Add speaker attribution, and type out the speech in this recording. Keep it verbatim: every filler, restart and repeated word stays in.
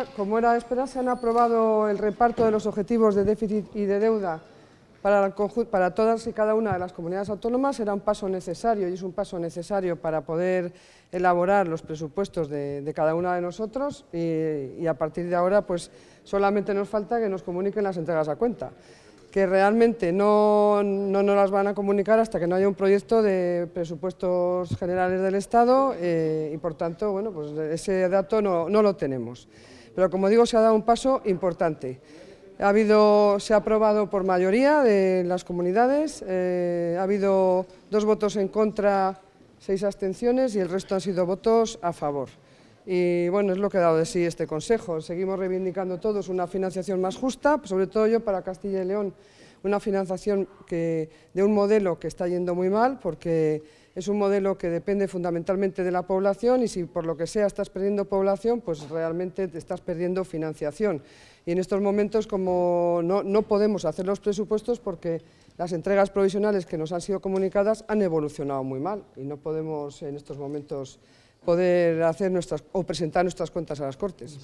Speaker 1: Como era de esperar, se han aprobado el reparto de los objetivos de déficit y de deuda para, el para todas y cada una de las comunidades autónomas. Era un paso necesario y es un paso necesario para poder elaborar los presupuestos de, de cada una de nosotros y, y a partir de ahora pues solamente nos falta que nos comuniquen las entregas a cuenta, que realmente no, no nos las van a comunicar hasta que no haya un proyecto de presupuestos generales del Estado eh, y por tanto, bueno, pues ese dato no, no lo tenemos. Pero como digo, se ha dado un paso importante. Ha habido, se ha aprobado por mayoría de las comunidades, eh, ha habido dos votos en contra, seis abstenciones y el resto han sido votos a favor. Y bueno, es lo que ha dado de sí este Consejo. Seguimos reivindicando todos una financiación más justa, sobre todo yo para Castilla y León, una financiación que, de un modelo que está yendo muy mal, porque es un modelo que depende fundamentalmente de la población y si por lo que sea estás perdiendo población, pues realmente te estás perdiendo financiación. Y en estos momentos, como no, no podemos hacer los presupuestos porque las entregas provisionales que nos han sido comunicadas han evolucionado muy mal y no podemos en estos momentos poder hacer nuestras, o presentar nuestras cuentas a las Cortes.